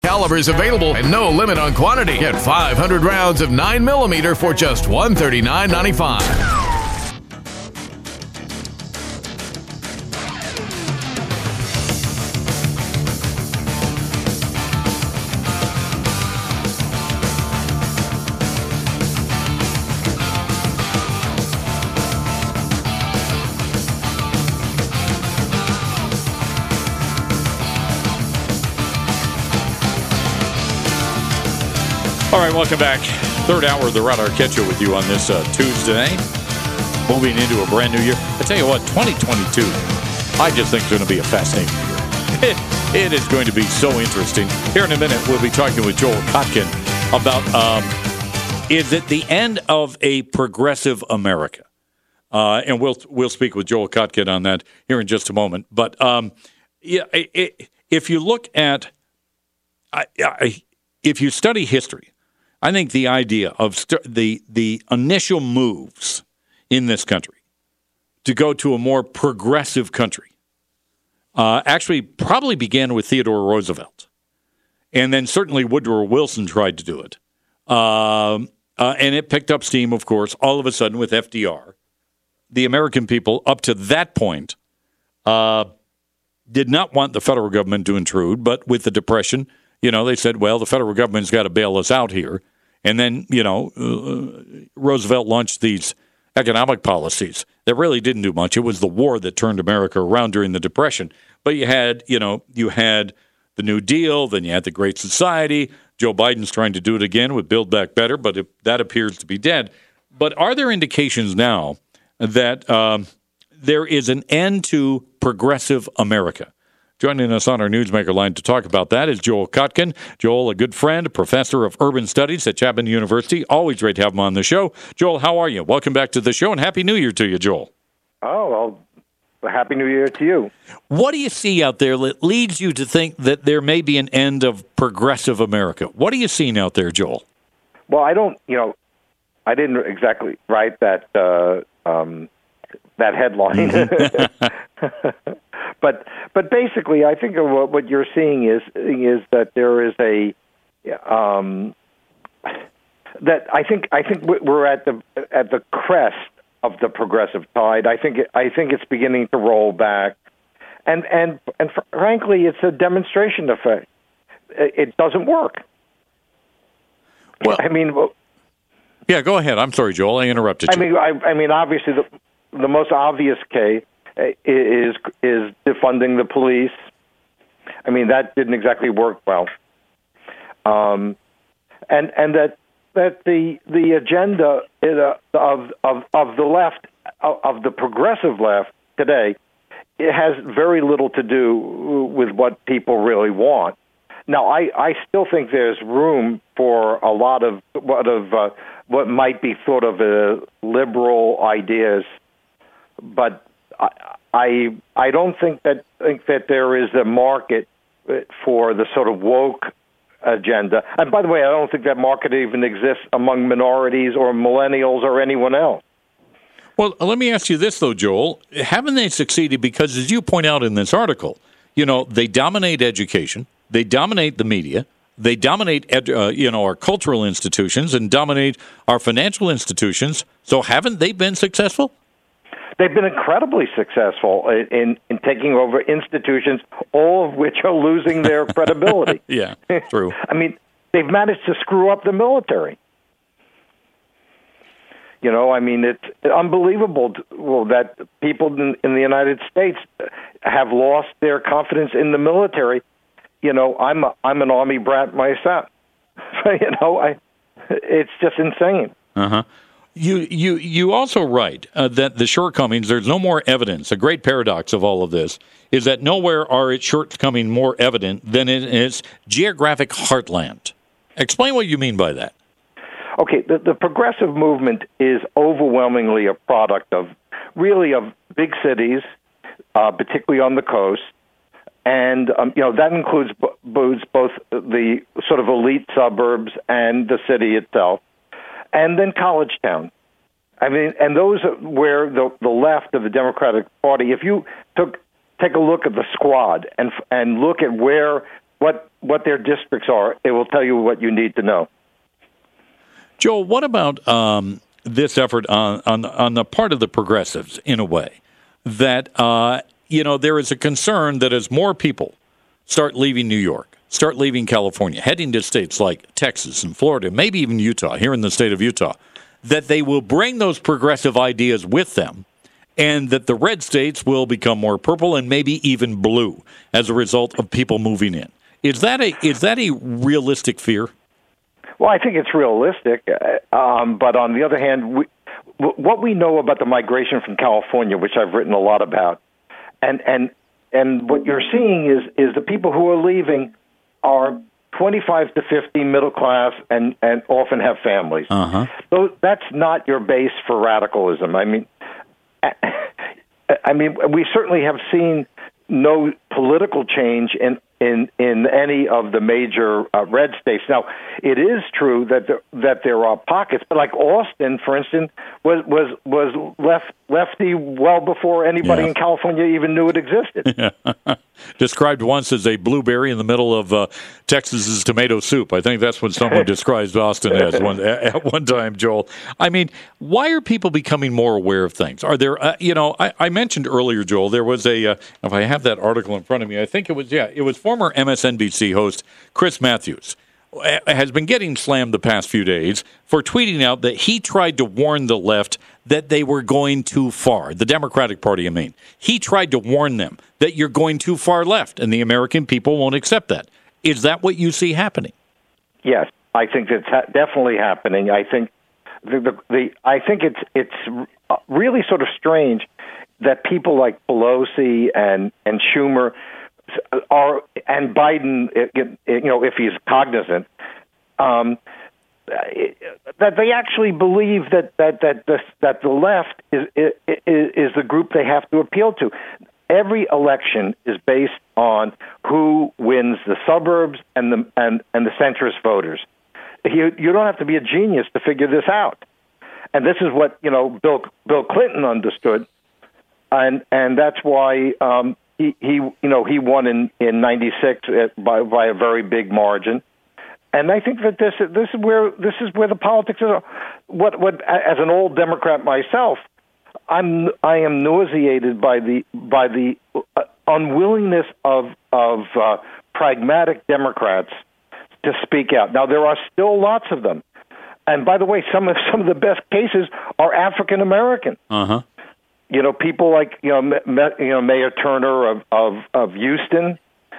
Calibers available and no limit on quantity. Get 500 rounds of 9mm for just $139.95. All right, welcome back. Third hour of the Rod Arquette with you on this Tuesday. Moving into a brand new year. I tell you what, 2022, I just think is going to be a fascinating year. It is going to be so interesting. Here in a minute, we'll be talking with Joel Kotkin about is it the end of a progressive America? And we'll speak with Joel Kotkin on that here in just a moment. But if you look at, if you study history, I think the idea of the initial moves in this country to go to a more progressive country actually probably began with Theodore Roosevelt. And then certainly Woodrow Wilson tried to do it. And it picked up steam, of course, all of a sudden with FDR. The American people, up to that point, did not want the federal government to intrude, but with the Depression, they said, well, the federal government's got to bail us out here. And then, Roosevelt launched these economic policies that really didn't do much. It was the war that turned America around during the Depression. But you had the New Deal, then you had the Great Society. Joe Biden's trying to do it again with Build Back Better, but that appears to be dead. But are there indications now that there is an end to progressive America? Joining us on our Newsmaker line to talk about that is Joel Kotkin. Joel, a good friend, a professor of urban studies at Chapman University. Always great to have him on the show. Joel, how are you? Welcome back to the show, and Happy New Year to you, Joel. Oh, well, Happy New Year to you. What do you see out there that leads you to think that there may be an end of progressive America? What are you seeing out there, Joel? Well, I didn't exactly write that headline. But basically, I think what you're seeing is that there is that I think we're at the crest of the progressive tide. I think it's beginning to roll back, and frankly, it's a demonstration effect. It doesn't work. Well, yeah, go ahead. I'm sorry, Joel. I interrupted you. I mean, obviously, the most obvious case is defunding the police. I mean, that didn't exactly work well. And that the agenda of the left, of the progressive left today, it has very little to do with what people really want. Now, I still think there's room for a lot of what might be thought of liberal ideas, but I don't think that there is a market for the sort of woke agenda. And by the way, I don't think that market even exists among minorities or millennials or anyone else. Well, let me ask you this, though, Joel. Haven't they succeeded? Because as you point out in this article, they dominate education, they dominate the media, they dominate our cultural institutions and dominate our financial institutions. So haven't they been successful? They've been incredibly successful in taking over institutions, all of which are losing their credibility. Yeah, true. I mean, they've managed to screw up the military. It's unbelievable that people in the United States have lost their confidence in the military. I'm an Army brat myself. It's just insane. Uh-huh. You also write that the shortcomings, there's no more evidence. A great paradox of all of this is that nowhere are its shortcomings more evident than in its geographic heartland. Explain what you mean by that. Okay, the progressive movement is overwhelmingly a product of big cities, particularly on the coast, and that includes both the sort of elite suburbs and the city itself. And then college towns. And those are where the left of the Democratic Party, if you take a look at the squad and look at what what their districts are. It will tell you what you need to know. Joel, what about this effort on the part of the progressives, in a way, that there is a concern that as more people start leaving New York, start leaving California, heading to states like Texas and Florida, maybe even Utah, here in the state of Utah, that they will bring those progressive ideas with them, and that the red states will become more purple and maybe even blue as a result of people moving in. Is that a realistic fear? Well, I think it's realistic, but on the other hand, what we know about the migration from California, which I've written a lot about, and what you're seeing is the people who are leaving are 25 to 50, middle class, and often have families. Uh-huh. So that's not your base for radicalism. I mean, we certainly have seen no political change in any of the major red states. Now, it is true that there are pockets, but like Austin, for instance, was lefty well before anybody in California even knew it existed. Described once as a blueberry in the middle of Texas's tomato soup. I think that's what someone described Austin as at one time, Joel. I mean, why are people becoming more aware of things? Are there, I mentioned earlier, Joel, there was if I have that article in front of me, I think it was former MSNBC host Chris Matthews has been getting slammed the past few days for tweeting out that he tried to warn the left that they were going too far. The Democratic Party, I mean. He tried to warn them that you're going too far left, and the American people won't accept that. Is that what you see happening? Yes, I think it's definitely happening. I think it's really sort of strange that people like Pelosi and Schumer are, and Biden, if he's cognizant, that they actually believe that the left is the group they have to appeal to. Every election is based on who wins the suburbs and the centrist voters. You don't have to be a genius to figure this out, and this is what Bill Clinton understood, and that's why he won in '96 by a very big margin. And I think that this is where the politics is. What as an old Democrat myself, I am nauseated by the unwillingness of pragmatic Democrats to speak out. Now there are still lots of them, and by the way, some of the best cases are African American. Uh-huh. People like Mayor Turner of Houston.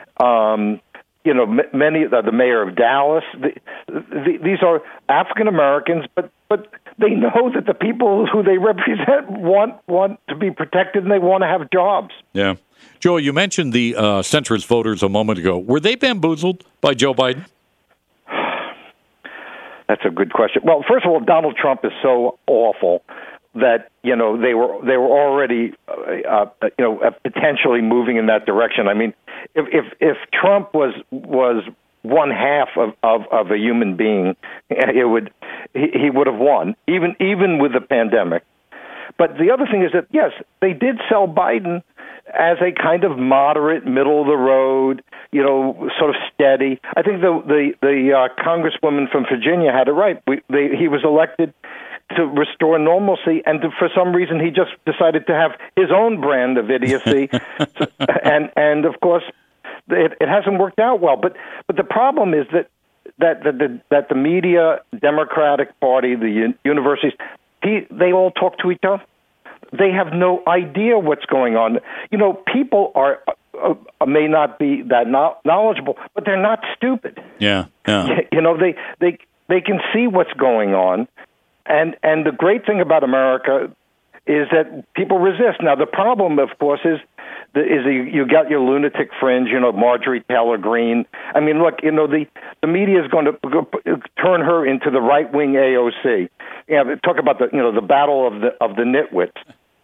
Many the mayor of Dallas. These are African Americans, but they know that the people who they represent want to be protected and they want to have jobs. Yeah, Joel, you mentioned the centrist voters a moment ago. Were they bamboozled by Joe Biden? That's a good question. Well, first of all, Donald Trump is so awful that they were already potentially moving in that direction. I mean, if Trump was one half of a human being, he would have won even with the pandemic. But the other thing is that yes, they did sell Biden as a kind of moderate, middle of the road, sort of steady. I think the Congresswoman from Virginia had it right. He was elected to restore normalcy, and for some reason he just decided to have his own brand of idiocy, and of course it hasn't worked out well. But the problem is that the media, Democratic Party, the universities, they all talk to each other. They have no idea what's going on. People may not be that knowledgeable, but they're not stupid. Yeah. They can see what's going on. And the great thing about America is that people resist. Now, the problem, of course, is you got your lunatic fringe, Marjorie Taylor Greene. I mean, look, the media is going to turn her into the right-wing AOC. Talk about the battle of the nitwits.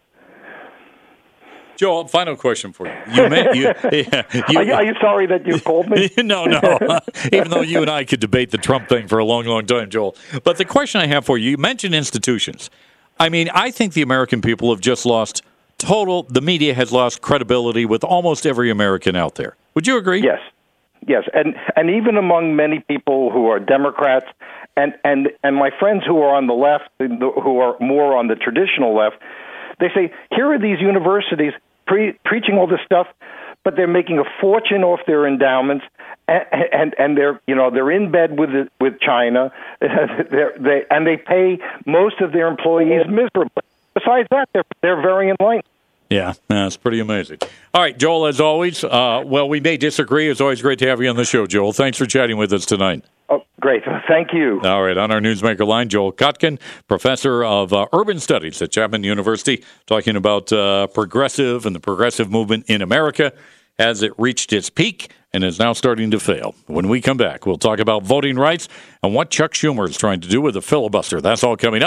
Joel, final question for you. Are you sorry that you called me? No. Even though you and I could debate the Trump thing for a long, long time, Joel. But the question I have for you mentioned institutions. I mean, I think the American people have just lost the media has lost credibility with almost every American out there. Would you agree? Yes. Yes, and even among many people who are Democrats and my friends who are on the left, who are more on the traditional left, they say, here are these universities preaching all this stuff, but they're making a fortune off their endowments, and they're in bed with China, and they pay most of their employees miserably. Besides that, they're very enlightened. Yeah, that's pretty amazing. All right, Joel, as always, we may disagree. It's always great to have you on the show, Joel. Thanks for chatting with us tonight. Oh, great. Thank you. All right, on our Newsmaker line, Joel Kotkin, professor of urban studies at Chapman University, talking about progressive and the progressive movement in America as it reached its peak and is now starting to fail. When we come back, we'll talk about voting rights and what Chuck Schumer is trying to do with the filibuster. That's all coming up.